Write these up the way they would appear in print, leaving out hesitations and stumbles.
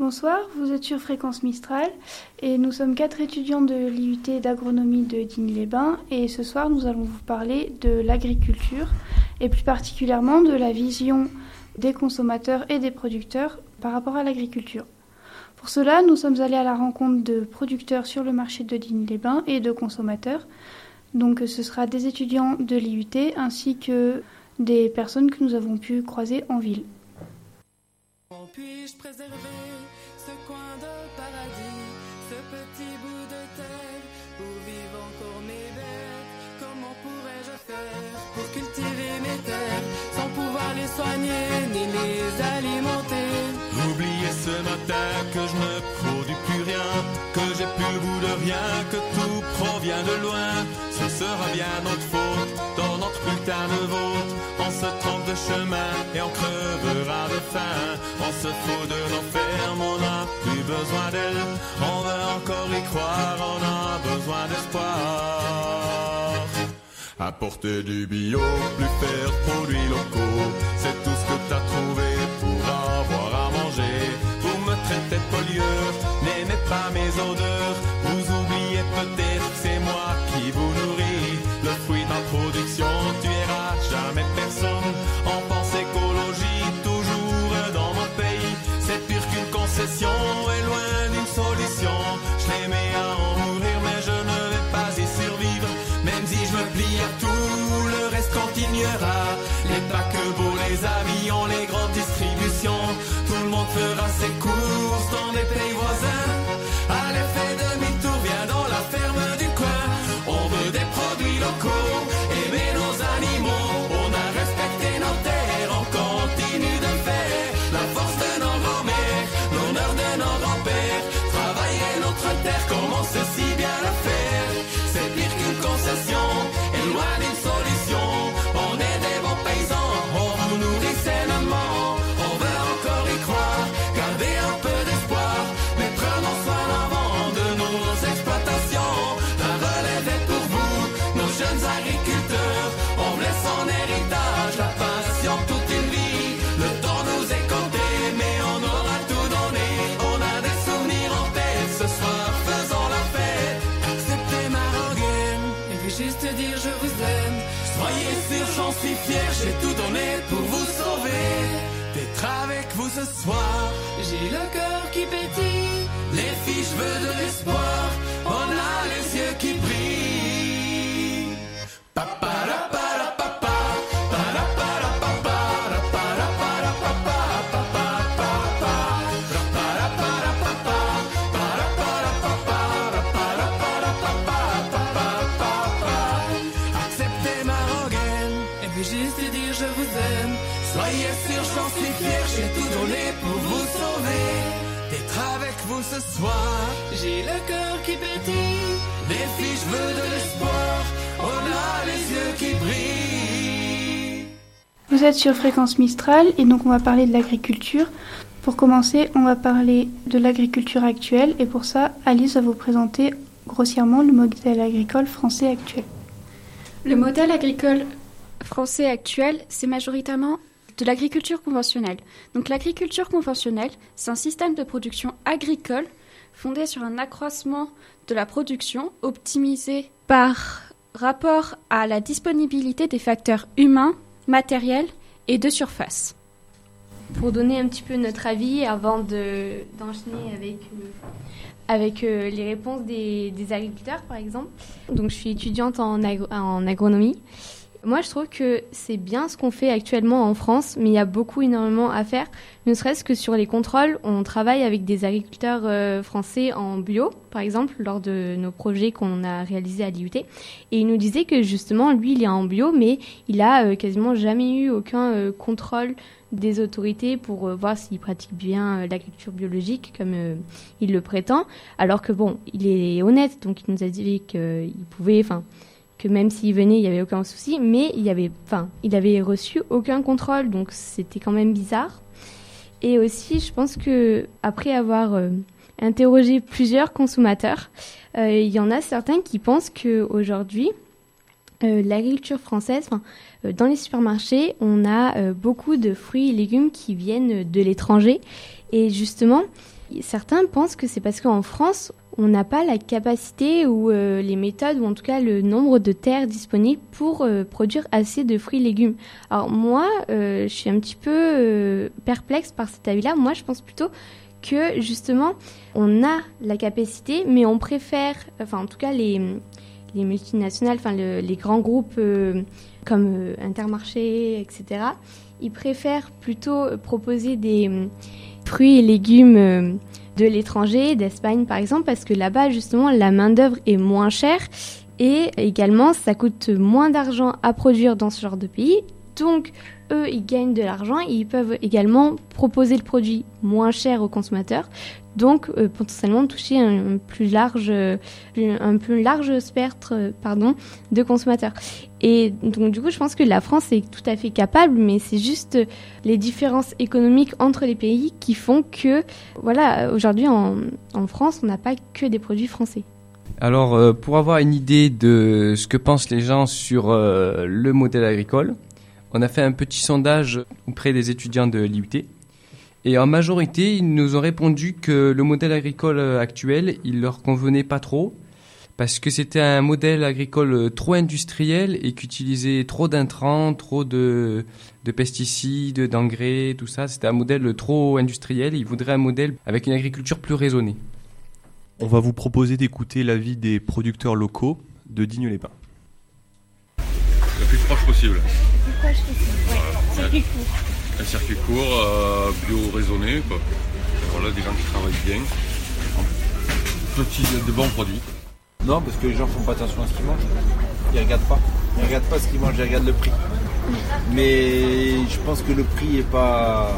Bonsoir, vous êtes sur Fréquence Mistral et nous sommes 4 étudiants de l'IUT d'agronomie de Digne-les-Bains et ce soir nous allons vous parler de l'agriculture et plus particulièrement de la vision des consommateurs et des producteurs par rapport à l'agriculture. Pour cela, nous sommes allés à la rencontre de producteurs sur le marché de Digne-les-Bains et de consommateurs. Donc ce sera des étudiants de l'IUT ainsi que des personnes que nous avons pu croiser en ville. Puis-je préserver ce coin de paradis, ce petit bout de terre où vivent encore mes bêtes? Comment pourrais-je faire pour cultiver mes terres sans pouvoir les soigner ni les alimenter? Oubliez ce matin que je ne produis plus rien, que j'ai plus le goût de rien, que tout provient de loin. Ce sera bien notre faute, dans notre putain de vôtre. On se trompe de chemin et on crevera de faim. On se fout de nos fermes, on n'a plus besoin d'elles. On veut encore y croire, on a besoin d'espoir. Apporter du bio, plus faire produits locaux, c'est tout ce que t'as trouvé pour avoir à manger. Vous me traitez de pollueur, n'aimez pas mes odeurs. Vous oubliez peut-être que c'est moi qui vous nourris. Le fruit de ma production tuera jamais personne. On pense écologie toujours dans mon pays. C'est pire qu'une concession et loin d'une solution. Je les mets à en mourir mais je ne vais pas y survivre. Même si je me plie à tout, le reste continuera. Les paquebots, les avions, les grandes distributions, tout le monde fera ses courses dans des pays voisins. Allez, fais demi-tour, viens dans la ferme du coin. On veut des produits locaux, aimer nos animaux. On a respecté nos terres, on continue de faire la force de nos grands-mères, l'honneur de nos grands-pères. Travailler notre terre comme on sait si bien le faire. C'est pire qu'une concession et loin d'une solution. On est des bons paysans, on vous nourrit sainement. On veut encore y croire, garder un peu d'espoir, mais prenons soin avant de nos exploitations. La relève est pour vous, nos jeunes agriculteurs. On vous laisse en héritage la passion toute une vie. Le temps nous est compté, mais on aura tout donné. On a des souvenirs en tête, ce soir faisons la fête. Acceptez ma rengaine, et puis juste dire je vous aime. Soyez sûr, j'en suis fier, j'ai tout donné pour vous sauver. D'être avec vous ce soir, J'ai le cœur qui pétille, les filles, je veux de l'espoir. On a les yeux qui brillent. Paparapara-papa, parapara-papa, rapara-para-papa, rapara-para-papa, parapara-papa, rapara-para-papa. Acceptez ma rengaine, et puis juste dire je vous aime. soyez sûr, j'en suis fier, j'ai tout donné pour vous sauver. D'être avec vous ce soir, J'ai le cœur qui pétille, les filles, je veux de l'espoir. On a les yeux qui brillent. Vous êtes sur Fréquence Mistral et donc on va parler de l'agriculture. Pour commencer, on va parler de l'agriculture actuelle et pour ça, Alice va vous présenter grossièrement le modèle agricole français actuel. Le modèle agricole français actuel, c'est majoritairement de l'agriculture conventionnelle. Donc l'agriculture conventionnelle, c'est un système de production agricole fondé sur un accroissement de la production optimisé par rapport à la disponibilité des facteurs humains, matériels et de surface. Pour donner un petit peu notre avis avant d'enchaîner avec les réponses des agriculteurs, par exemple. Donc, je suis étudiante en agronomie. Moi, je trouve que c'est bien ce qu'on fait actuellement en France, mais il y a énormément à faire. Ne serait-ce que sur les contrôles, on travaille avec des agriculteurs français en bio, par exemple, lors de nos projets qu'on a réalisés à l'IUT. Et il nous disait que justement, lui, il est en bio, mais il a quasiment jamais eu aucun contrôle des autorités pour voir s'il pratique bien l'agriculture biologique comme il le prétend. Alors que bon, il est honnête, donc il nous a dit qu'il pouvait, que même s'il venait, il n'y avait aucun souci, mais il avait reçu aucun contrôle, donc c'était quand même bizarre. Et aussi, je pense que après avoir interrogé plusieurs consommateurs, il y en a certains qui pensent qu'aujourd'hui, l'agriculture française, dans les supermarchés, on a beaucoup de fruits et légumes qui viennent de l'étranger. Et justement, Certains pensent que c'est parce qu'en France, on n'a pas la capacité ou les méthodes, ou en tout cas le nombre de terres disponibles pour produire assez de fruits et légumes. Alors moi, je suis un petit peu perplexe par cet avis-là. Moi, je pense plutôt que justement, on a la capacité, mais on préfère, enfin en tout cas les multinationales, enfin les grands groupes comme Intermarché, etc., ils préfèrent plutôt proposer des fruits et légumes de l'étranger, d'Espagne par exemple, parce que là-bas justement la main-d'œuvre est moins chère et également ça coûte moins d'argent à produire dans ce genre de pays. Donc eux, ils gagnent de l'argent et ils peuvent également proposer le produit moins cher aux consommateurs, donc potentiellement toucher un plus large spectre de consommateurs. Et donc du coup, je pense que la France est tout à fait capable, mais c'est juste les différences économiques entre les pays qui font que, voilà, aujourd'hui en France, on n'a pas que des produits français. Alors, pour avoir une idée de ce que pensent les gens sur le modèle agricole, on a fait un petit sondage auprès des étudiants de l'IUT. Et en majorité, ils nous ont répondu que le modèle agricole actuel, il leur convenait pas trop, parce que c'était un modèle agricole trop industriel et qu'utilisait trop d'intrants, trop de pesticides, d'engrais, tout ça. C'était un modèle trop industriel. Ils voudraient un modèle avec une agriculture plus raisonnée. On va vous proposer d'écouter l'avis des producteurs locaux de Digne-les-Bains. Le plus proche possible. Le plus proche possible, ouais. Circuit court. Un circuit court, bio-raisonné, quoi. Voilà, des gens qui travaillent bien. De bons produits. Non, parce que les gens font pas attention à ce qu'ils mangent. Ils regardent pas. Ils regardent pas ce qu'ils mangent, ils regardent le prix. Mais je pense que le prix est pas...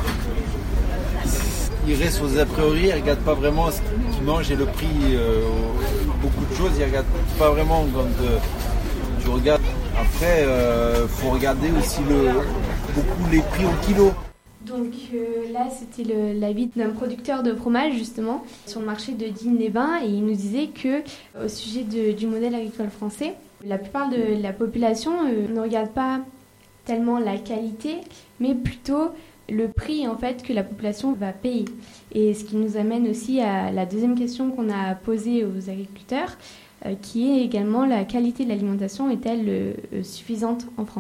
Ils restent aux a priori, ils regardent pas vraiment ce qu'ils mangent et le prix. Beaucoup de choses, ils regardent pas vraiment quand tu regardes. Après, faut regarder aussi beaucoup les prix au kilo. Donc là, c'était l'avis d'un producteur de fromage, justement, sur le marché de Digne-les-Bains, et il nous disait que, au sujet du modèle agricole français, la plupart de la population ne regarde pas tellement la qualité, mais plutôt le prix, en fait, que la population va payer. Et ce qui nous amène aussi à la deuxième question qu'on a posée aux agriculteurs, qui est également la qualité de l'alimentation est-elle suffisante en France ?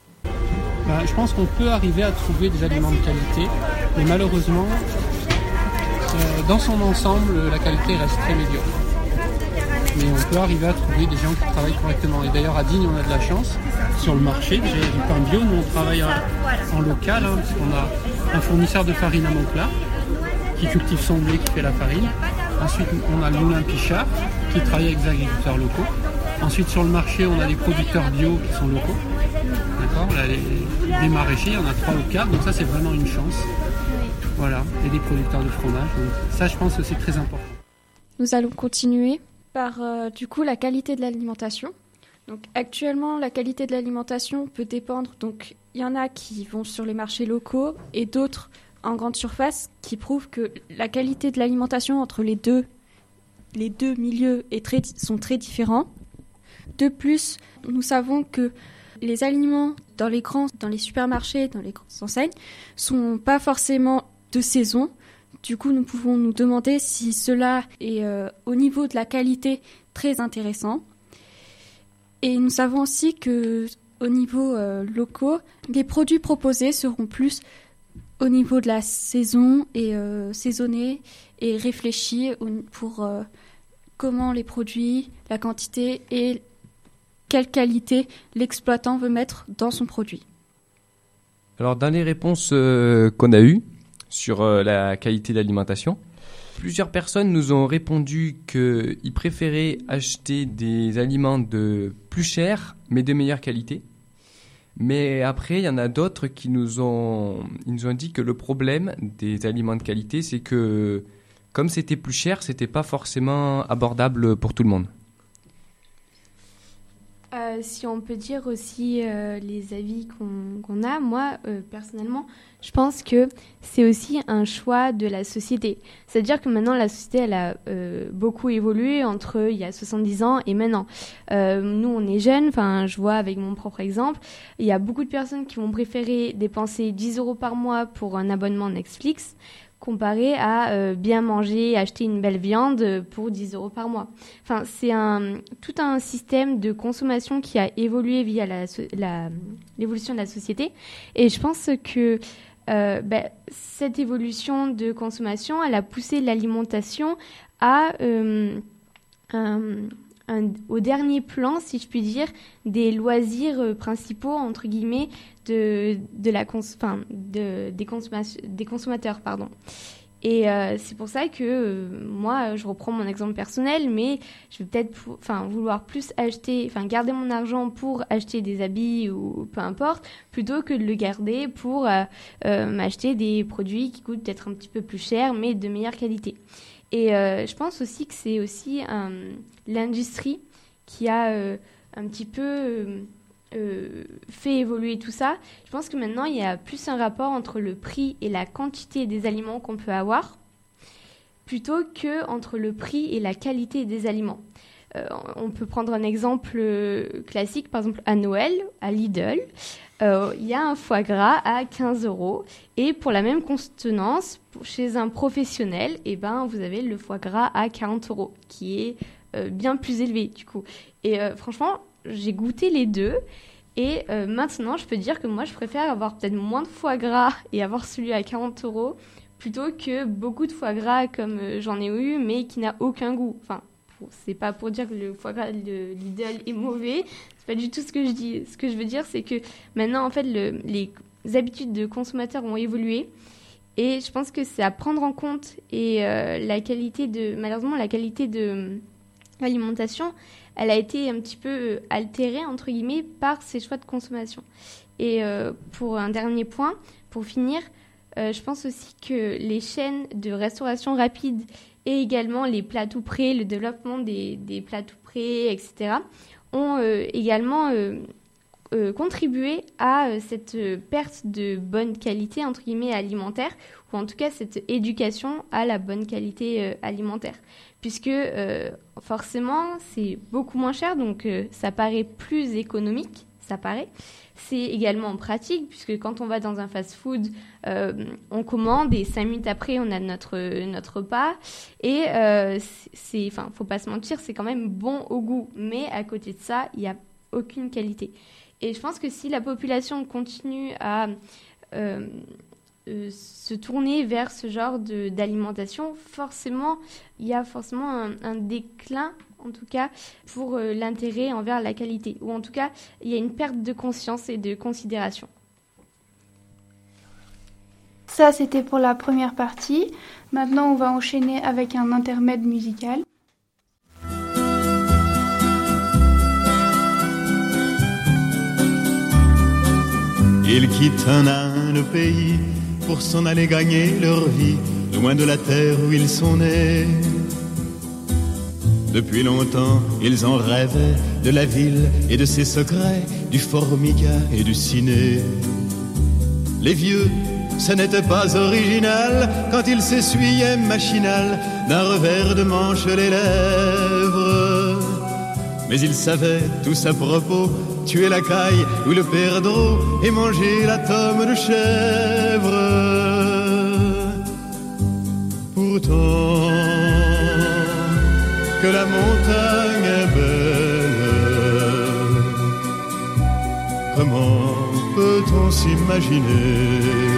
Je pense qu'on peut arriver à trouver des aliments de qualité, mais malheureusement, dans son ensemble, la qualité reste très médiocre. Mais on peut arriver à trouver des gens qui travaillent correctement. Et d'ailleurs, à Digne, on a de la chance. Sur le marché, j'ai du pain bio. Nous, on travaille en local, parce qu'on a un fournisseur de farine à Montclar, qui cultive son blé, qui fait la farine. Ensuite, on a le moulin Pichard, qui travaille avec des agriculteurs locaux. Ensuite, sur le marché, on a des producteurs bio qui sont locaux. D'accord, là, des maraîchers, il y en a 3 ou 4, donc ça c'est vraiment une chance. Voilà, et des producteurs de fromage. Donc ça, je pense que c'est très important. Nous allons continuer par du coup la qualité de l'alimentation. Donc actuellement, la qualité de l'alimentation peut dépendre. Donc il y en a qui vont sur les marchés locaux et d'autres en grande surface qui prouvent que la qualité de l'alimentation entre les deux milieux sont très différents. De plus, nous savons que les aliments dans les supermarchés, dans les grandes enseignes, sont pas forcément de saison. Du coup, nous pouvons nous demander si cela est au niveau de la qualité très intéressant. Et nous savons aussi que au niveau locaux, les produits proposés seront plus au niveau de la saison et saisonnés et réfléchis pour comment les produits, la quantité et quelle qualité l'exploitant veut mettre dans son produit. Alors, dans les réponses qu'on a eues sur la qualité de l'alimentation, plusieurs personnes nous ont répondu qu'ils préféraient acheter des aliments de plus chers, mais de meilleure qualité. Mais après, il y en a d'autres qui nous ont dit que le problème des aliments de qualité, c'est que comme c'était plus cher, c'était pas forcément abordable pour tout le monde. Si on peut dire aussi les avis qu'on a, moi, personnellement, je pense que c'est aussi un choix de la société. C'est-à-dire que maintenant, la société, elle a beaucoup évolué entre il y a 70 ans et maintenant. Nous, on est jeunes, je vois avec mon propre exemple, il y a beaucoup de personnes qui vont préférer dépenser 10 € par mois pour un abonnement Netflix comparé à bien manger, acheter une belle viande pour 10 € par mois. Enfin, c'est tout un système de consommation qui a évolué via l'évolution de la société. Et je pense que cette évolution de consommation, elle a poussé l'alimentation au dernier plan, si je puis dire, des loisirs principaux, entre guillemets, des consommateurs. Pardon. Et c'est pour ça que moi, je reprends mon exemple personnel, mais je vais peut-être vouloir plus garder mon argent pour acheter des habits ou peu importe, plutôt que de le garder pour m'acheter des produits qui coûtent peut-être un petit peu plus cher, mais de meilleure qualité. Et je pense aussi que c'est aussi l'industrie qui a un petit peu fait évoluer tout ça. Je pense que maintenant, il y a plus un rapport entre le prix et la quantité des aliments qu'on peut avoir, plutôt que entre le prix et la qualité des aliments. On peut prendre un exemple classique, par exemple à Noël, à Lidl, il y a un foie gras à 15 € et pour la même contenance, chez un professionnel, vous avez le foie gras à 40 € qui est bien plus élevé du coup. Et franchement, j'ai goûté les deux et maintenant je peux dire que moi je préfère avoir peut-être moins de foie gras et avoir celui à 40 € plutôt que beaucoup de foie gras comme j'en ai eu mais qui n'a aucun goût. Enfin, c'est pas pour dire que le foie gras de Lidl est mauvais, c'est pas du tout ce que je dis. Ce que je veux dire, c'est que maintenant, en fait, les habitudes de consommateurs ont évolué et je pense que c'est à prendre en compte et malheureusement, la qualité de l'alimentation, elle a été un petit peu altérée, entre guillemets, par ces choix de consommation. Et pour un dernier point, pour finir, je pense aussi que les chaînes de restauration rapide et également les plats tout prêts, le développement des plats tout prêts, etc., ont également contribué à cette perte de bonne qualité, entre guillemets, alimentaire, ou en tout cas cette éducation à la bonne qualité alimentaire. Puisque forcément, c'est beaucoup moins cher, donc ça paraît plus économique, C'est également pratique, puisque quand on va dans un fast-food, on commande et 5 minutes après, on a notre repas. Et faut pas se mentir, c'est quand même bon au goût. Mais à côté de ça, il n'y a aucune qualité. Et je pense que si la population continue à se tourner vers ce genre d'alimentation, forcément, il y a forcément un déclin, en tout cas, pour l'intérêt envers la qualité. Ou en tout cas, il y a une perte de conscience et de considération. Ça, c'était pour la première partie. Maintenant, on va enchaîner avec un intermède musical. Ils quittent un pays pour s'en aller gagner leur vie, loin de la terre où ils sont nés. Depuis longtemps, ils en rêvaient de la ville et de ses secrets, du formica et du ciné. Les vieux, ce n'était pas original quand ils s'essuyaient machinal d'un revers de manche les lèvres. Mais ils savaient tous à propos tuer la caille ou le perdreau et manger la tome de chèvre. Pourtant, que la montagne est belle, comment peut-on s'imaginer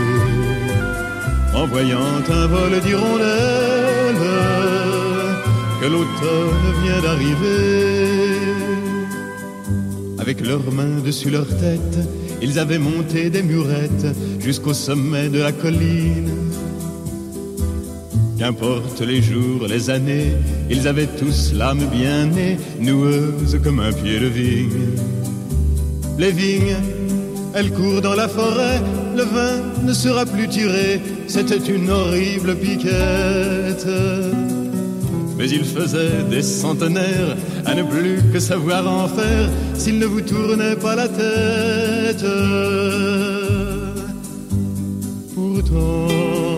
en voyant un vol d'hirondelles que l'automne vient d'arriver? Avec leurs mains dessus leur tête, ils avaient monté des murettes jusqu'au sommet de la colline. Qu'importe les jours, les années, ils avaient tous l'âme bien née, noueuse comme un pied de vigne. Les vignes, elles courent dans la forêt, le vin ne sera plus tiré, c'était une horrible piquette. Mais il faisait des centenaires à ne plus que savoir en faire s'il ne vous tournait pas la tête. Pourtant,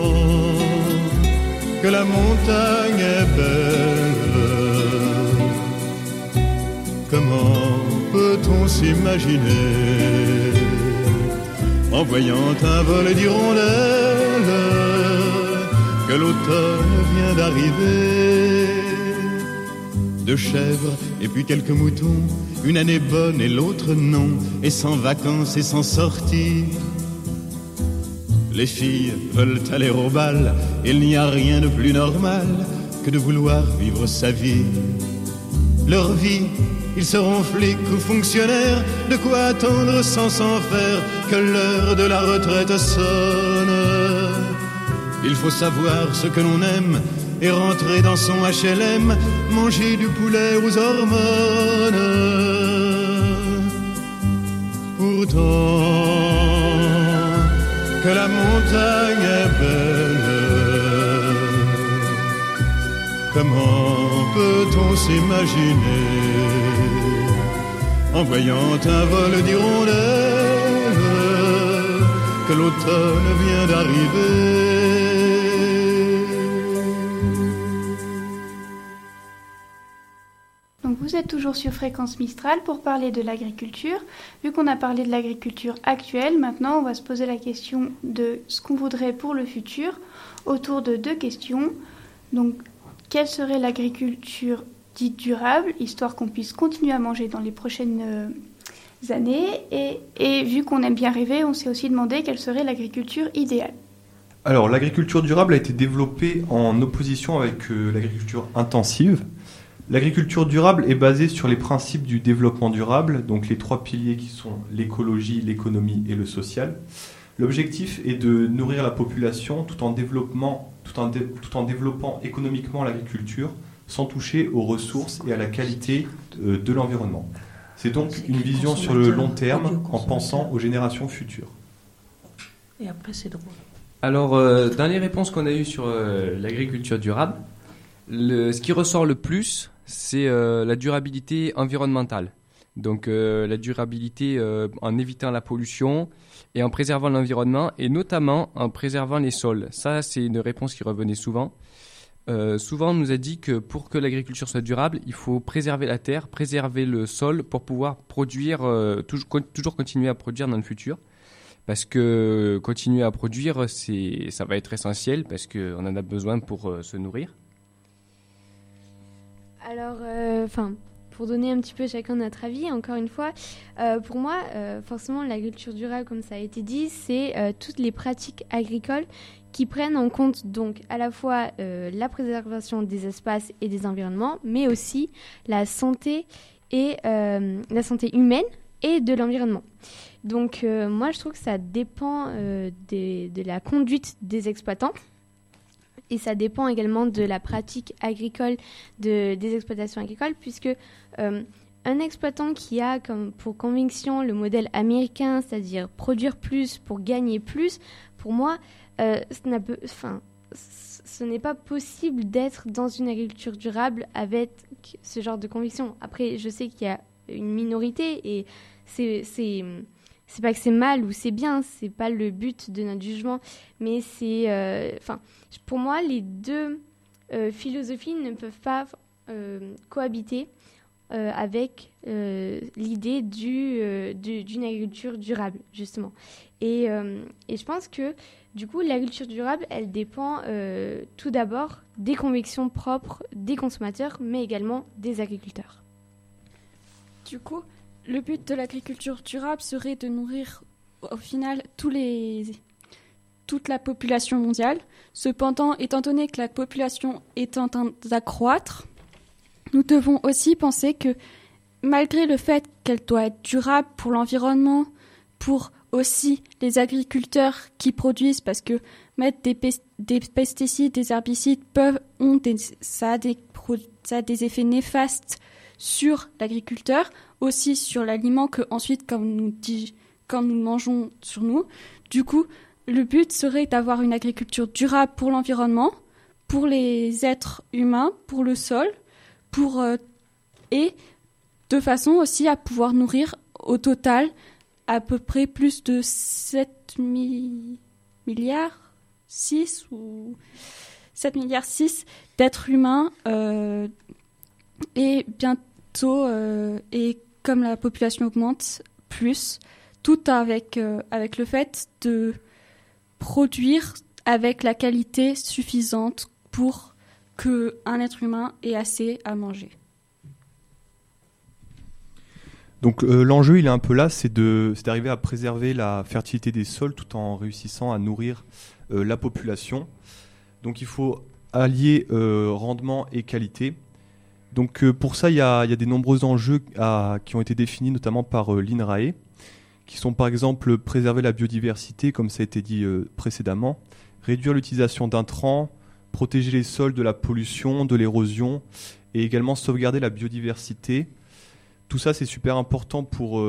que la montagne est belle, comment peut-on s'imaginer en voyant un vol d'hirondelles que l'automne vient d'arriver. 2 chèvres et puis quelques moutons, une année bonne et l'autre non, et sans vacances et sans sortie. Les filles veulent aller au bal, il n'y a rien de plus normal que de vouloir vivre sa vie. Leur vie, ils seront flics ou fonctionnaires, de quoi attendre sans s'en faire que l'heure de la retraite sonne. Il faut savoir ce que l'on aime et rentrer dans son HLM, manger du poulet aux hormones. Pourtant, que la montagne est belle, comment peut-on s'imaginer en voyant un vol d'hirondelles que l'automne vient d'arriver? Donc vous êtes toujours sur Fréquence Mistral pour parler de l'agriculture. Vu qu'on a parlé de l'agriculture actuelle, maintenant on va se poser la question de ce qu'on voudrait pour le futur autour de 2 questions. Donc quelle serait l'agriculture dite durable, histoire qu'on puisse continuer à manger dans les prochaines années, et vu qu'on aime bien rêver, on s'est aussi demandé quelle serait l'agriculture idéale. Alors l'agriculture durable a été développée en opposition avec l'agriculture intensive. L'agriculture durable est basée sur les principes du développement durable, donc les 3 piliers qui sont l'écologie, l'économie et le social. L'objectif est de nourrir la population tout en développant économiquement l'agriculture, sans toucher aux ressources et à la qualité de l'environnement. C'est donc une vision sur le long terme en pensant aux générations futures. Et après, c'est drôle. Alors, dans les réponses qu'on a eues sur l'agriculture durable, ce qui ressort le plus, c'est la durabilité environnementale. Donc la durabilité en évitant la pollution et en préservant l'environnement, et notamment en préservant les sols. Ça, c'est une réponse qui revenait souvent. Souvent, on nous a dit que pour que l'agriculture soit durable, il faut préserver la terre, préserver le sol pour pouvoir produire, toujours continuer à produire dans le futur. Parce que continuer à produire, ça va être essentiel parce qu'on en a besoin pour se nourrir. Alors, pour donner un petit peu chacun notre avis, encore une fois, pour moi, forcément, l'agriculture durable, comme ça a été dit, c'est toutes les pratiques agricoles qui prennent en compte donc à la fois la préservation des espaces et des environnements, mais aussi la santé humaine et de l'environnement. Donc, moi, je trouve que ça dépend de la conduite des exploitants. Et ça dépend également de la pratique agricole, des exploitations agricoles, puisque un exploitant qui a comme pour conviction le modèle américain, c'est-à-dire produire plus pour gagner plus, pour moi, ce n'est pas possible d'être dans une agriculture durable avec ce genre de conviction. Après, je sais qu'il y a une minorité et c'est pas que c'est mal ou c'est bien, c'est pas le but de notre jugement, mais pour moi, les 2 philosophies ne peuvent pas cohabiter avec l'idée d'une agriculture durable, justement. Et je pense que, du coup, l'agriculture durable, elle dépend tout d'abord des convictions propres des consommateurs, mais également des agriculteurs. Du coup, le but de l'agriculture durable serait de nourrir, au final, toute la population mondiale. Cependant, étant donné que la population est en train d'accroître, nous devons aussi penser que, malgré le fait qu'elle doit être durable pour l'environnement, pour aussi les agriculteurs qui produisent, parce que mettre des pesticides, des herbicides ça a des effets néfastes sur l'agriculteur, aussi sur l'aliment que ensuite quand nous mangeons sur nous. Du coup, le but serait d'avoir une agriculture durable pour l'environnement, pour les êtres humains, pour le sol, et de façon aussi à pouvoir nourrir au total à peu près plus de 7 milliards 6 ou 7 milliards 6 d'êtres humains et bientôt et comme la population augmente plus, tout avec le fait de produire avec la qualité suffisante pour qu'un être humain ait assez à manger. Donc l'enjeu, il est un peu là, c'est d'arriver à préserver la fertilité des sols tout en réussissant à nourrir la population. Donc il faut allier rendement et qualité. Donc pour ça, il y a des nombreux enjeux qui ont été définis notamment par l'INRAE, qui sont par exemple préserver la biodiversité, comme ça a été dit précédemment, réduire l'utilisation d'intrants, protéger les sols de la pollution, de l'érosion, et également sauvegarder la biodiversité. Tout ça, c'est super important pour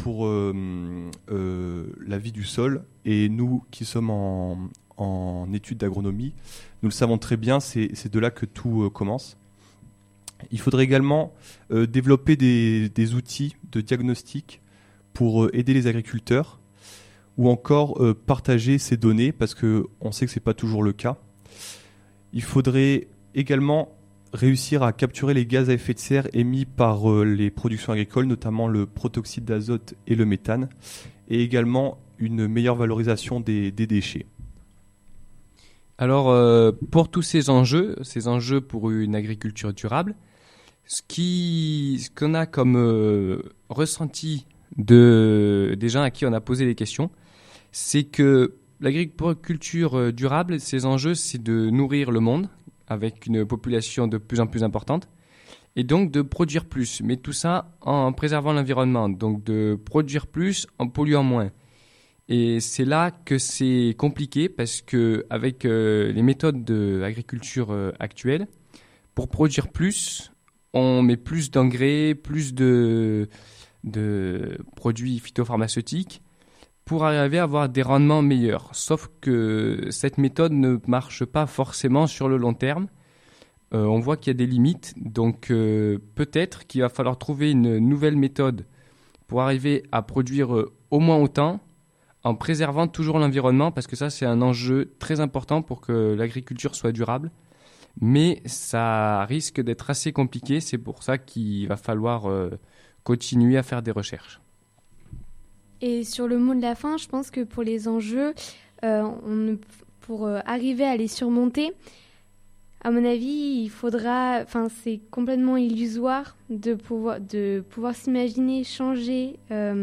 la vie du sol. Et nous qui sommes en études d'agronomie, nous le savons très bien, c'est de là que tout commence. Il faudrait également développer des outils de diagnostic pour aider les agriculteurs, ou encore partager ces données, parce qu'on sait que ce n'est pas toujours le cas. Il faudrait également réussir à capturer les gaz à effet de serre émis par les productions agricoles, notamment le protoxyde d'azote et le méthane, et également une meilleure valorisation des déchets. Alors, pour tous ces enjeux pour une agriculture durable, ce qu'on a comme ressenti des gens à qui on a posé les questions, c'est que l'agriculture durable, ses enjeux, c'est de nourrir le monde avec une population de plus en plus importante, et donc de produire plus, mais tout ça en préservant l'environnement, donc de produire plus en polluant moins. Et c'est là que c'est compliqué, parce que avec les méthodes d'agriculture actuelles, pour produire plus, on met plus d'engrais, plus de produits phytopharmaceutiques, pour arriver à avoir des rendements meilleurs. Sauf que cette méthode ne marche pas forcément sur le long terme. On voit qu'il y a des limites, donc peut-être qu'il va falloir trouver une nouvelle méthode pour arriver à produire au moins autant, en préservant toujours l'environnement, parce que ça, c'est un enjeu très important pour que l'agriculture soit durable. Mais ça risque d'être assez compliqué, c'est pour ça qu'il va falloir continuer à faire des recherches. Et sur le mot de la fin, je pense que pour les enjeux, pour arriver à les surmonter, à mon avis, il faudra, c'est complètement illusoire de pouvoir s'imaginer changer,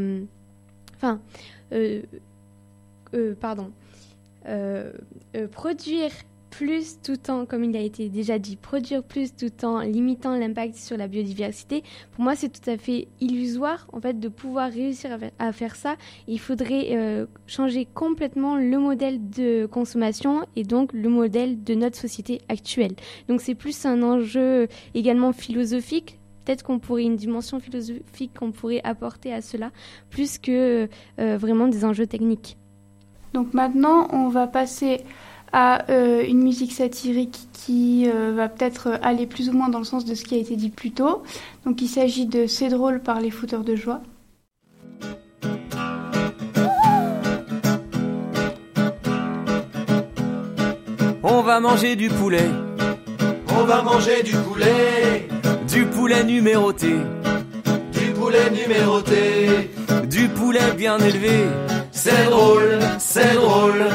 produire plus tout en, comme il a été déjà dit, produire plus tout en limitant l'impact sur la biodiversité. Pour moi, c'est tout à fait illusoire, en fait, de pouvoir réussir à faire ça. Il faudrait changer complètement le modèle de consommation et donc le modèle de notre société actuelle. Donc, c'est plus un enjeu également philosophique. Peut-être qu'on pourrait, une dimension philosophique qu'on pourrait apporter à cela, plus que vraiment des enjeux techniques. Donc maintenant, on va passer à une musique satirique qui va peut-être aller plus ou moins dans le sens de ce qui a été dit plus tôt. Donc il s'agit de C'est drôle par les fouteurs de joie. On va manger du poulet. On va manger du poulet. Du poulet numéroté. Du poulet numéroté. Du poulet bien élevé. C'est drôle, c'est drôle.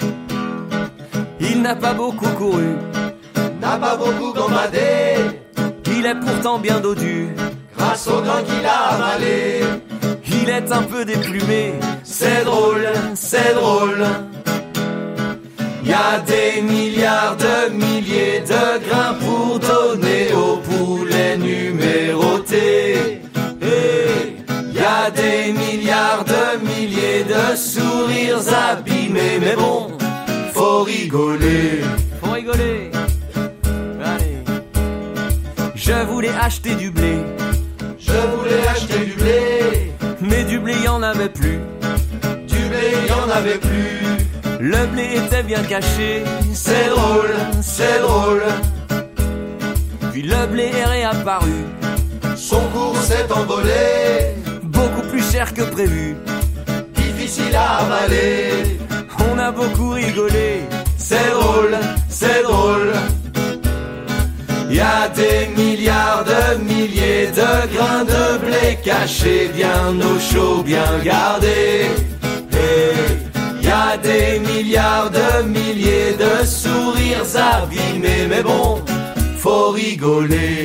Il n'a pas beaucoup couru, n'a pas beaucoup gambadé. Il est pourtant bien dodu, grâce au grain qu'il a avalé. Il est un peu déplumé, c'est drôle, c'est drôle. Il y a des milliards de milliers de grains pour donner au poulet numéroté. Il y a des milliards de milliers de sourires abîmés, mais bon, faut rigoler. Faut rigoler. Allez. Je voulais acheter du blé. Je voulais acheter du blé. Mais du blé, y en avait plus. Du blé, y en avait plus. Le blé était bien caché. C'est drôle, c'est drôle. Puis le blé est réapparu. Son cours s'est envolé. Beaucoup plus cher que prévu. Difficile à avaler. On a beaucoup rigolé, c'est drôle, c'est drôle. Il y a des milliards de milliers de grains de blé cachés bien au chaud, bien gardés. Il y a a des milliards de milliers de sourires abîmés, mais bon, faut rigoler.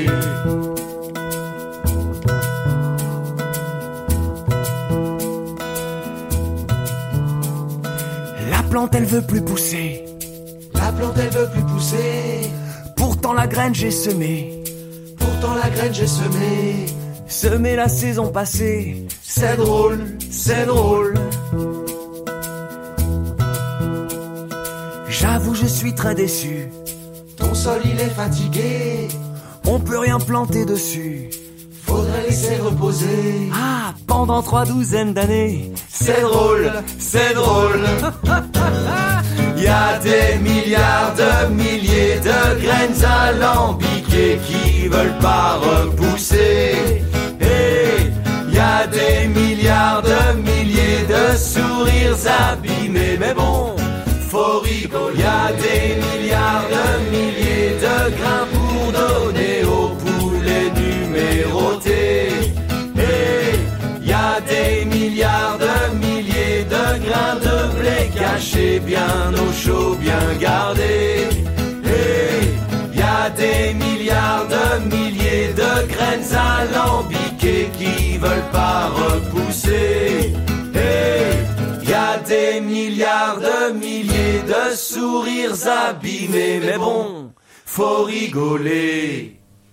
La plante elle veut plus pousser. La plante elle veut plus pousser. Pourtant la graine j'ai semé. Pourtant la graine j'ai semé. Semé la saison passée. C'est drôle, c'est drôle. J'avoue je suis très déçu. Ton sol il est fatigué. On peut rien planter dessus. Faudrait laisser reposer. Ah, pendant 3 douzaines d'années. C'est drôle, c'est drôle. Y a des milliards de milliers de graines alambiquées qui veulent pas repousser. Et y a des milliards de milliers de sourires abîmés, mais bon, faut rigoler. Y a des milliards de milliers de grains pour donner aux poulets numérotés. Et y a des milliards de milliers de grains de blé cachés bien au chaud, bien gardés. Et y a des milliards de milliers de graines alambiquées qui veulent pas repousser. Et y a des milliards de milliers de sourires abîmés, mais bon, faut rigoler.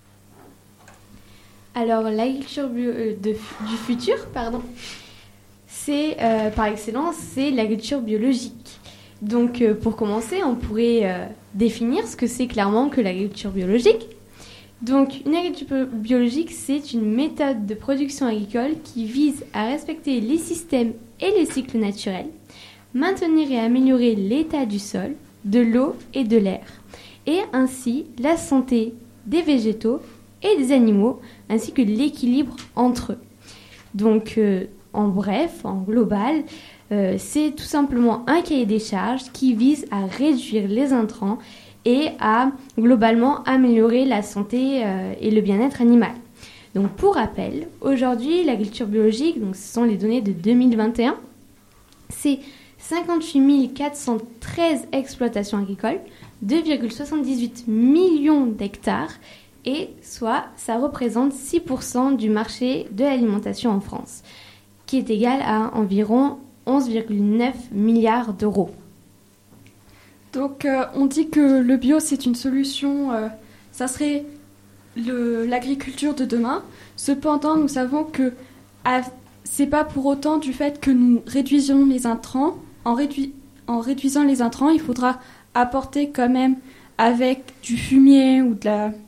Alors, l'agriculture du futur, c'est par excellence, c'est l'agriculture biologique. Donc, pour commencer, on pourrait définir ce que c'est clairement que l'agriculture biologique. Donc, une agriculture biologique, c'est une méthode de production agricole qui vise à respecter les systèmes et les cycles naturels, maintenir et améliorer l'état du sol, de l'eau et de l'air, et ainsi la santé des végétaux et des animaux, ainsi que l'équilibre entre eux. Donc, en bref, en global, c'est tout simplement un cahier des charges qui vise à réduire les intrants et à globalement améliorer la santé et le bien-être animal. Donc, pour rappel, aujourd'hui, l'agriculture biologique, donc ce sont les données de 2021, c'est 58 413 exploitations agricoles, 2,78 millions d'hectares, et soit ça représente 6% du marché de l'alimentation en France, qui est égal à environ 11,9 milliards d'euros. Donc on dit que le bio c'est une solution, ça serait l'agriculture de demain. Cependant, nous savons que c'est pas pour autant du fait que nous réduisons les intrants. En réduisant les intrants, il faudra apporter quand même avec du fumier ou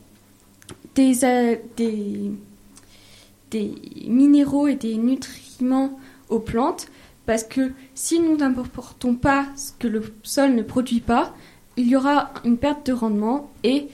des minéraux et des nutriments aux plantes, parce que si nous n'apportons pas ce que le sol ne produit pas, il y aura une perte de rendement et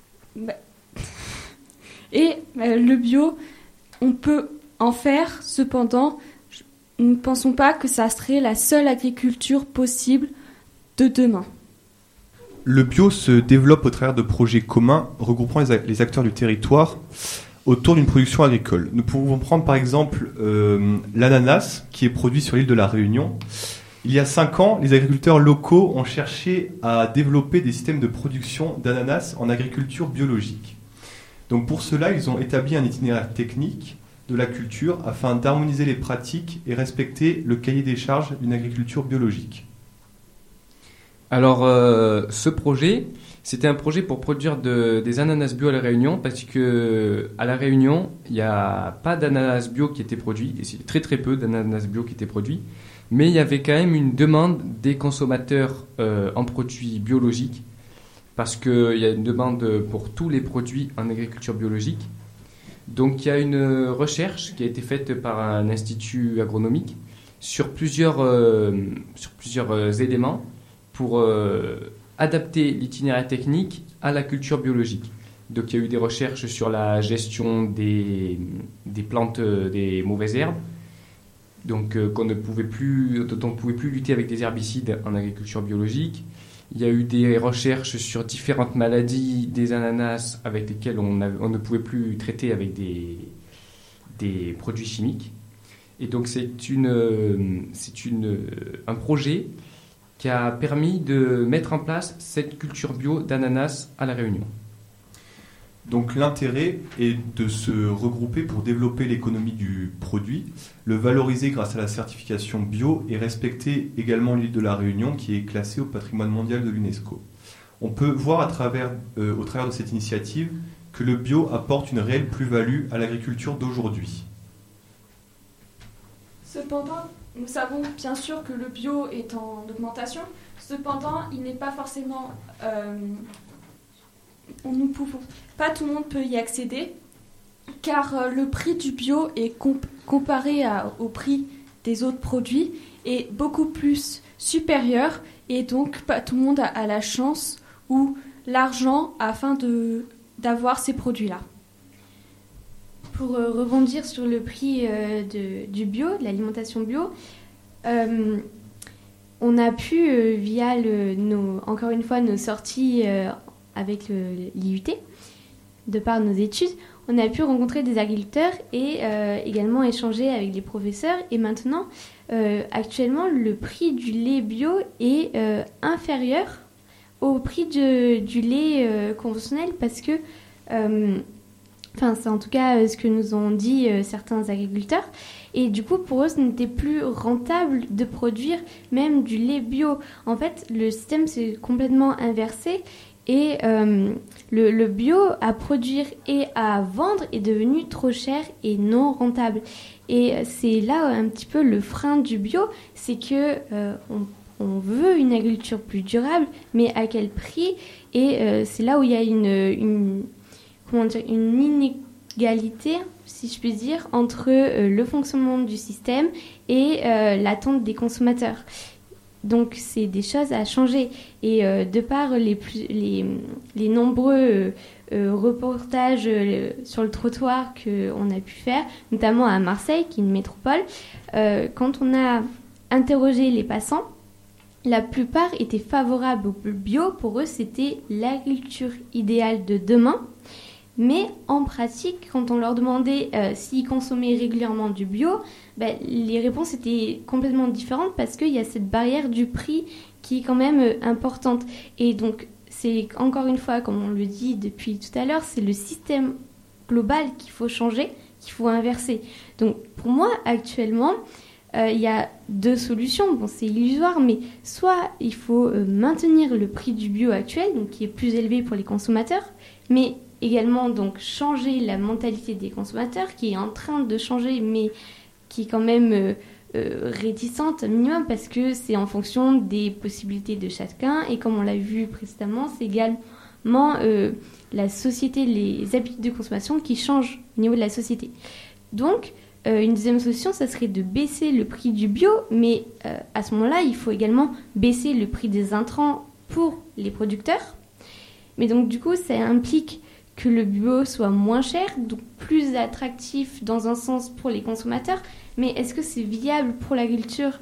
le bio, on peut en faire, cependant, nous ne pensons pas que ça serait la seule agriculture possible de demain. Le bio se développe au travers de projets communs regroupant les acteurs du territoire autour d'une production agricole. Nous pouvons prendre par exemple l'ananas qui est produit sur l'île de la Réunion. Il y a 5 ans, les agriculteurs locaux ont cherché à développer des systèmes de production d'ananas en agriculture biologique. Donc pour cela, ils ont établi un itinéraire technique de la culture afin d'harmoniser les pratiques et respecter le cahier des charges d'une agriculture biologique. Alors, ce projet, c'était un projet pour produire des ananas bio à La Réunion, parce que à La Réunion, il n'y a pas d'ananas bio qui était produit, et c'est très très peu d'ananas bio qui étaient produits, mais il y avait quand même une demande des consommateurs en produits biologiques, parce qu'il y a une demande pour tous les produits en agriculture biologique. Donc il y a une recherche qui a été faite par un institut agronomique sur plusieurs éléments pour adapter l'itinéraire technique à la culture biologique. Donc il y a eu des recherches sur la gestion des plantes, des mauvaises herbes, donc dont on ne pouvait plus lutter avec des herbicides en agriculture biologique. Il y a eu des recherches sur différentes maladies des ananas avec lesquelles on ne pouvait plus traiter avec des produits chimiques. Et donc c'est un projet qui a permis de mettre en place cette culture bio d'ananas à La Réunion. Donc l'intérêt est de se regrouper pour développer l'économie du produit, le valoriser grâce à la certification bio et respecter également l'île de La Réunion qui est classée au patrimoine mondial de l'UNESCO. On peut voir au travers de cette initiative que le bio apporte une réelle plus-value à l'agriculture d'aujourd'hui. Cependant, nous savons bien sûr que le bio est en augmentation. Cependant, il n'est pas forcément... pas tout le monde peut y accéder, car le prix du bio est comparé au prix des autres produits est beaucoup plus supérieur, et donc pas tout le monde a la chance ou l'argent afin d'avoir ces produits-là. Pour rebondir sur le prix du bio, de l'alimentation bio, on a pu, via encore une fois nos sorties avec l'IUT, de par nos études, on a pu rencontrer des agriculteurs et également échanger avec les professeurs. Et maintenant, actuellement, le prix du lait bio est inférieur au prix du lait conventionnel parce que, c'est en tout cas ce que nous ont dit certains agriculteurs. Et du coup, pour eux, ce n'était plus rentable de produire même du lait bio. En fait, le système s'est complètement inversé. Et le bio à produire et à vendre est devenu trop cher et non rentable. Et c'est là un petit peu le frein du bio, c'est que on veut une agriculture plus durable, mais à quel prix? Et c'est là où il y a une inégalité, si je puis dire, entre le fonctionnement du système et l'attente des consommateurs. Donc, c'est des choses à changer. Et de par les nombreux reportages sur le trottoir qu'on a pu faire, notamment à Marseille, qui est une métropole, quand on a interrogé les passants, la plupart étaient favorables au bio. Pour eux, c'était l'agriculture idéale de demain. Mais en pratique, quand on leur demandait s'ils consommaient régulièrement du bio, les réponses étaient complètement différentes parce qu'il y a cette barrière du prix qui est quand même importante. Et donc, c'est encore une fois, comme on le dit depuis tout à l'heure, c'est le système global qu'il faut changer, qu'il faut inverser. Donc, pour moi, actuellement, il y a deux solutions. Bon, c'est illusoire, mais soit il faut maintenir le prix du bio actuel, donc qui est plus élevé pour les consommateurs, mais également donc changer la mentalité des consommateurs qui est en train de changer mais qui est quand même réticente minimum parce que c'est en fonction des possibilités de chacun et comme on l'a vu précédemment c'est également la société, les habitudes de consommation qui changent au niveau de la société. Donc une deuxième solution ça serait de baisser le prix du bio mais à ce moment-là il faut également baisser le prix des intrants pour les producteurs mais donc du coup ça implique que le bio soit moins cher, donc plus attractif dans un sens pour les consommateurs, mais est-ce que c'est viable pour l'agriculteur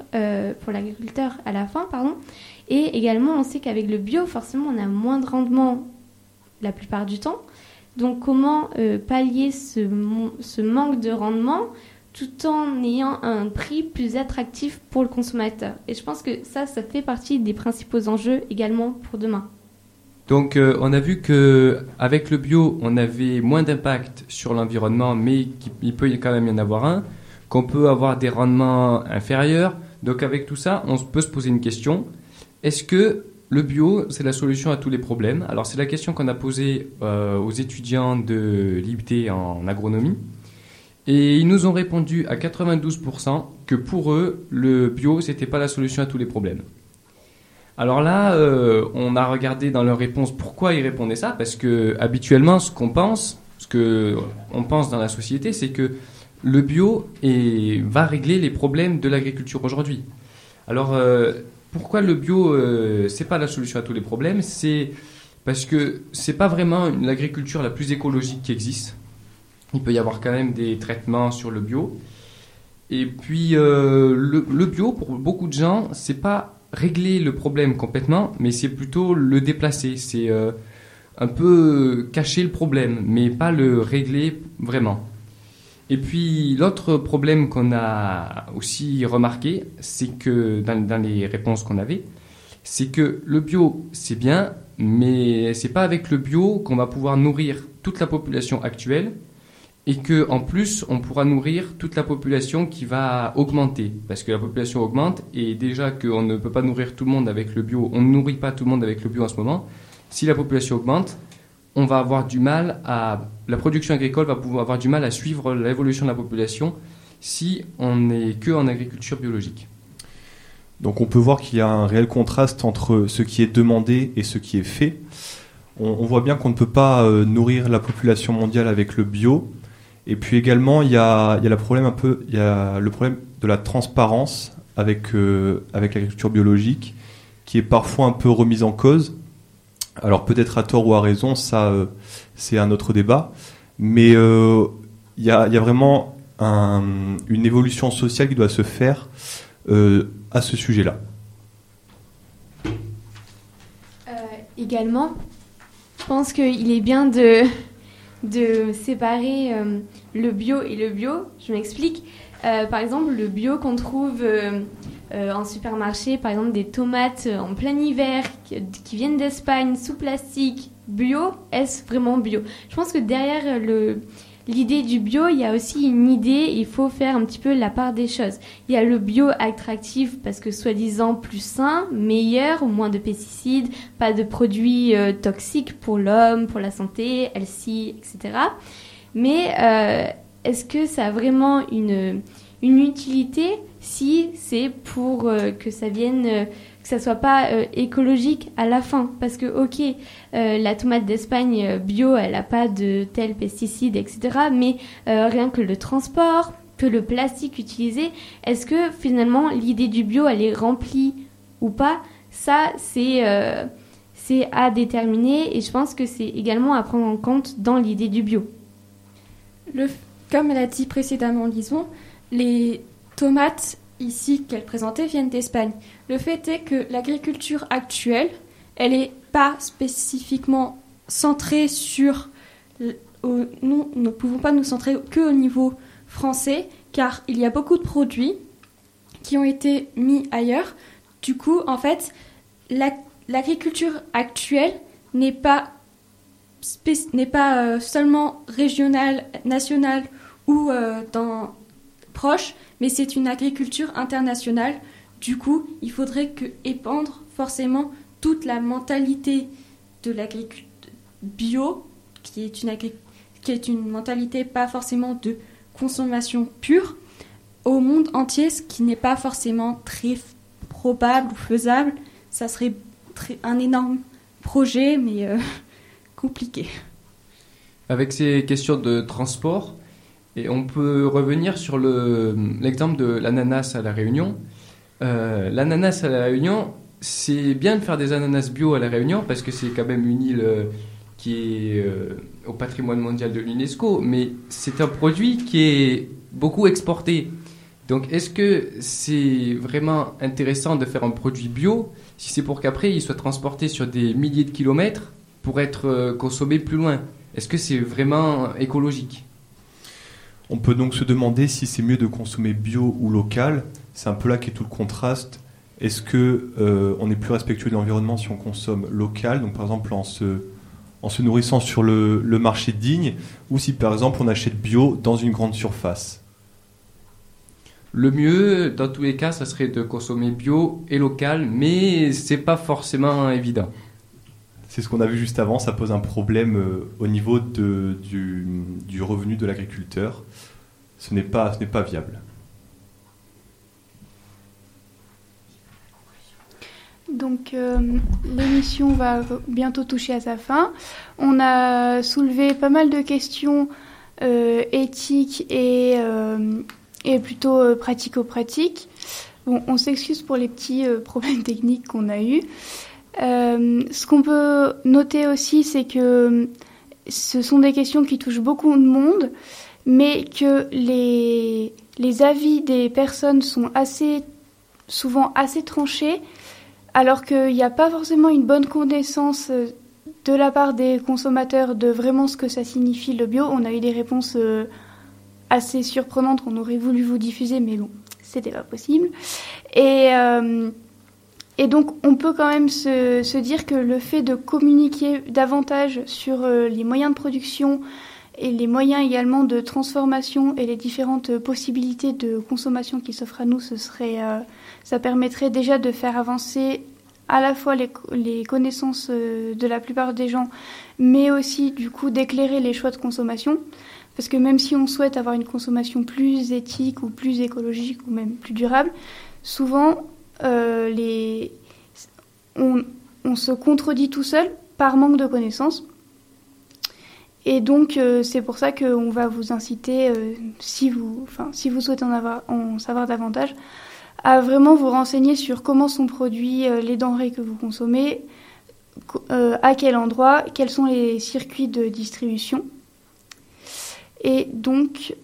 à la fin, Et également, on sait qu'avec le bio, forcément, on a moins de rendement la plupart du temps. Donc, comment pallier ce manque de rendement tout en ayant un prix plus attractif pour le consommateur? Et je pense que ça fait partie des principaux enjeux également pour demain. Donc, on a vu qu'avec le bio, on avait moins d'impact sur l'environnement, mais il peut quand même y en avoir un, qu'on peut avoir des rendements inférieurs. Donc, avec tout ça, on peut se poser une question. Est-ce que le bio, c'est la solution à tous les problèmes? Alors, c'est la question qu'on a posée aux étudiants de l'IUT en agronomie. Et ils nous ont répondu à 92% que pour eux, le bio, c'était pas la solution à tous les problèmes. Alors là, on a regardé dans leurs réponses pourquoi ils répondaient ça, parce que habituellement, ce qu'on pense dans la société, c'est que le bio va régler les problèmes de l'agriculture aujourd'hui. Alors, pourquoi le bio, c'est pas la solution à tous les problèmes? C'est parce que c'est pas vraiment l'agriculture la plus écologique qui existe. Il peut y avoir quand même des traitements sur le bio. Et puis, le bio, pour beaucoup de gens, c'est pas régler le problème complètement, mais c'est plutôt le déplacer. C'est un peu cacher le problème, mais pas le régler vraiment. Et puis, l'autre problème qu'on a aussi remarqué, c'est que dans les réponses qu'on avait, c'est que le bio, c'est bien, mais c'est pas avec le bio qu'on va pouvoir nourrir toute la population actuelle et que en plus on pourra nourrir toute la population qui va augmenter, parce que la population augmente et déjà qu'on ne peut pas nourrir tout le monde avec le bio, on ne nourrit pas tout le monde avec le bio en ce moment. Si la population augmente, on va avoir du mal la production agricole va pouvoir avoir du mal à suivre l'évolution de la population si on n'est que en agriculture biologique. Donc on peut voir qu'il y a un réel contraste entre ce qui est demandé et ce qui est fait. On voit bien qu'on ne peut pas nourrir la population mondiale avec le bio. Et puis également, il y a le problème de la transparence avec l'agriculture biologique, qui est parfois un peu remise en cause. Alors peut-être à tort ou à raison, ça c'est un autre débat. Mais il y a vraiment une évolution sociale qui doit se faire à ce sujet-là. Également, je pense qu'il est bien de séparer le bio et le bio. Je m'explique. Par exemple, le bio qu'on trouve en supermarché, par exemple des tomates en plein hiver qui viennent d'Espagne sous plastique, bio, est-ce vraiment bio? Je pense que derrière l'idée du bio, il y a aussi une idée, il faut faire un petit peu la part des choses. Il y a le bio attractif parce que soi-disant plus sain, meilleur, moins de pesticides, pas de produits toxiques pour l'homme, pour la santé, healthy, etc. Mais est-ce que ça a vraiment une utilité si c'est pour que ça vienne... que ça soit pas écologique à la fin, parce que ok, la tomate d'Espagne bio, elle a pas de tels pesticides, etc. Mais rien que le transport, que le plastique utilisé, est-ce que finalement l'idée du bio, elle est remplie ou pas? Ça, c'est à déterminer, et je pense que c'est également à prendre en compte dans l'idée du bio. Comme elle a dit précédemment, Lison, les tomates ici qu'elle présentait viennent d'Espagne. Le fait est que l'agriculture actuelle, elle n'est pas spécifiquement centrée sur... nous ne pouvons pas nous centrer que au niveau français, car il y a beaucoup de produits qui ont été mis ailleurs. Du coup, en fait, l'agriculture actuelle n'est pas seulement régionale, nationale ou proche, mais c'est une agriculture internationale. Du coup, il faudrait épandre forcément toute la mentalité de l'agriculture bio, qui est une mentalité pas forcément de consommation pure, au monde entier, ce qui n'est pas forcément très probable ou faisable. Ça serait un énorme projet, mais compliqué. Avec ces questions de transport, et on peut revenir sur l'exemple de l'ananas à La Réunion. L'ananas à La Réunion, c'est bien de faire des ananas bio à La Réunion parce que c'est quand même une île qui est au patrimoine mondial de l'UNESCO, mais c'est un produit qui est beaucoup exporté. Donc est-ce que c'est vraiment intéressant de faire un produit bio si c'est pour qu'après il soit transporté sur des milliers de kilomètres pour être consommé plus loin? Est-ce que c'est vraiment écologique? On peut donc se demander si c'est mieux de consommer bio ou local. C'est un peu là qu'est tout le contraste. Est-ce qu'on est plus respectueux de l'environnement si on consomme local, donc par exemple en se nourrissant sur le marché digne, ou si par exemple on achète bio dans une grande surface? Le mieux, dans tous les cas, ça serait de consommer bio et local, mais c'est pas forcément évident. C'est ce qu'on a vu juste avant, ça pose un problème au niveau du revenu de l'agriculteur. Ce n'est pas viable. Donc l'émission va bientôt toucher à sa fin. On a soulevé pas mal de questions éthiques et plutôt pratico-pratiques. Bon, on s'excuse pour les petits problèmes techniques qu'on a eus. Ce qu'on peut noter aussi, c'est que ce sont des questions qui touchent beaucoup de monde, mais que les avis des personnes sont souvent assez tranchés, alors qu'il n'y a pas forcément une bonne connaissance de la part des consommateurs de vraiment ce que ça signifie le bio. On a eu des réponses assez surprenantes qu'on aurait voulu vous diffuser, mais bon, c'était pas possible. Et donc, on peut quand même se dire que le fait de communiquer davantage sur les moyens de production et les moyens également de transformation et les différentes possibilités de consommation qui s'offrent à nous, ça permettrait déjà de faire avancer à la fois les connaissances de la plupart des gens, mais aussi du coup d'éclairer les choix de consommation. Parce que même si on souhaite avoir une consommation plus éthique ou plus écologique ou même plus durable, souvent on se contredit tout seul par manque de connaissances. Et donc c'est pour ça qu'on va vous inciter, si vous souhaitez en savoir davantage, à vraiment vous renseigner sur comment sont produits les denrées que vous consommez, à quel endroit, quels sont les circuits de distribution. Et donc,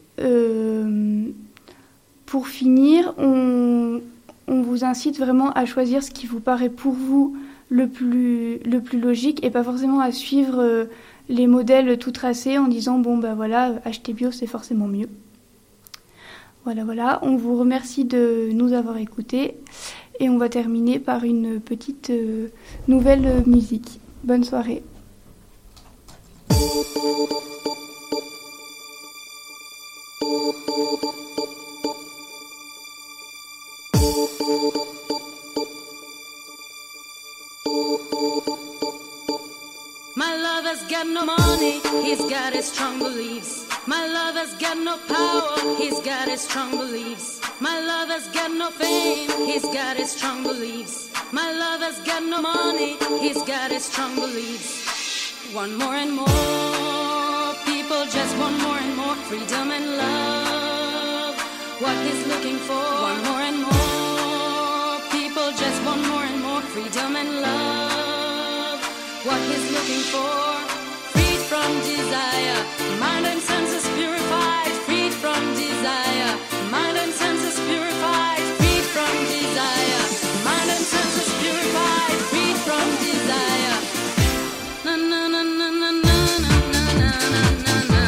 pour finir, on vous incite vraiment à choisir ce qui vous paraît pour vous le plus logique et pas forcément à suivre les modèles tout tracés en disant bon ben voilà, acheter bio c'est forcément mieux. Voilà, on vous remercie de nous avoir écoutés et on va terminer par une petite nouvelle musique. Bonne soirée. My lover's got no money, he's got his strong beliefs. My lover's got no power, he's got his strong beliefs. My lover's got no fame, he's got his strong beliefs. My lover's got no money, he's got his strong beliefs. Want more and more, people just want more and more freedom and love. What he's looking for, want more and more, people just want more and more freedom and love. What he's looking for, freed from desire, mind and senses purified, freed from desire, mind and senses purified, freed from desire, mind and senses purified, freed from desire. Na na na na na na na na na na.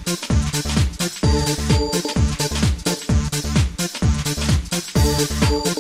Thank you.